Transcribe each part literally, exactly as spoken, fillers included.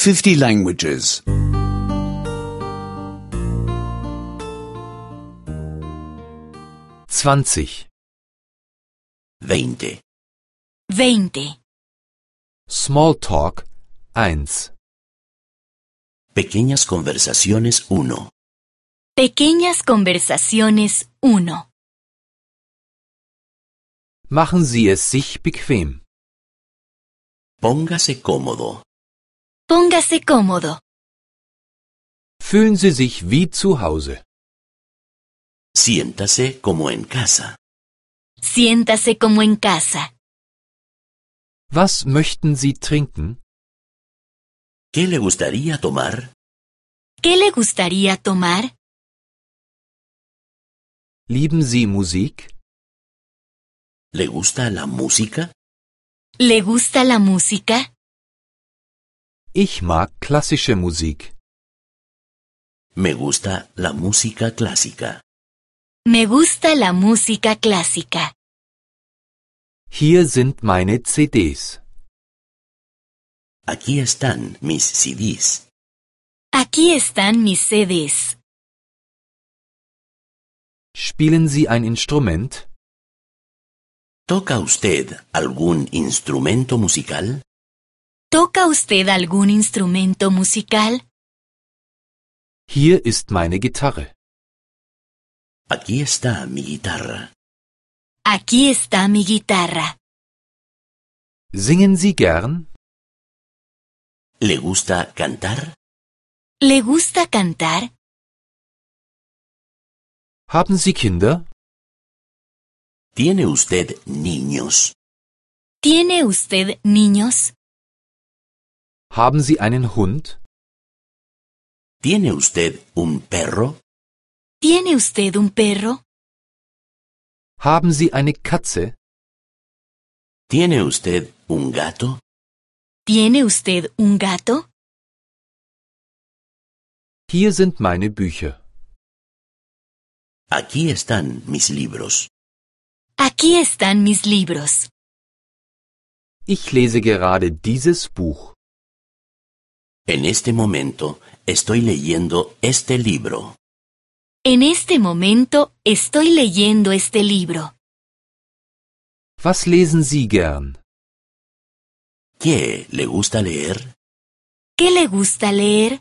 fifty languages. zwanzig. Veinte. veinte. Smalltalk eins. Pequeñas conversaciones uno. Pequeñas conversaciones uno. Machen Sie es sich bequem. Póngase cómodo. Póngase cómodo. Fühlen Sie sich wie zu Hause. Siéntase como en casa. Siéntase como en casa. Was möchten Sie trinken? ¿Qué le gustaría tomar? ¿Qué le gustaría tomar? Lieben Sie Musik? ¿Le gusta la música? ¿Le gusta la música? Ich mag klassische Musik. Me gusta la música clásica. Me gusta la música clásica. Hier sind meine C Ds. Aquí están mis C Ds. Aquí están mis C Ds. Spielen Sie ein Instrument? ¿Toca usted algún instrumento musical? ¿Toca usted algún instrumento musical? Hier ist meine Gitarre. Aquí está mi guitarra. Aquí está mi guitarra. Singen Sie gern? ¿Le gusta cantar? ¿Le gusta cantar? Haben Sie Kinder? ¿Tiene usted niños? ¿Tiene usted niños? Haben Sie einen Hund? ¿Tiene usted un perro? ¿Tiene usted un perro? Haben Sie eine Katze? ¿Tiene usted un gato? ¿Tiene usted un gato? Hier sind meine Bücher. Aquí están mis libros. Aquí están mis libros. Ich lese gerade dieses Buch. En este momento estoy leyendo este libro. En este momento estoy leyendo este libro. Was lesen Sie gern? ¿Qué le gusta leer? ¿Qué le gusta leer?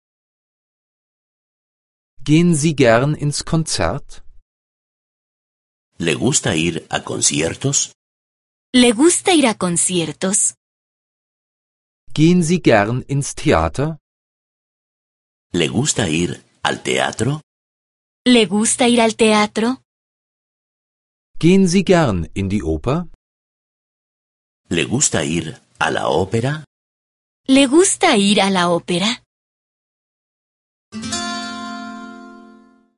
Gehen Sie gern ins Konzert? ¿Le gusta ir a conciertos? ¿Le gusta ir a conciertos? Gehen Sie gern ins Theater? ¿Le gusta ir al teatro? ¿Le gusta ir al teatro? Gehen Sie gern in die Oper? ¿Le gusta ir a la ópera? ¿Le gusta ir a la ópera?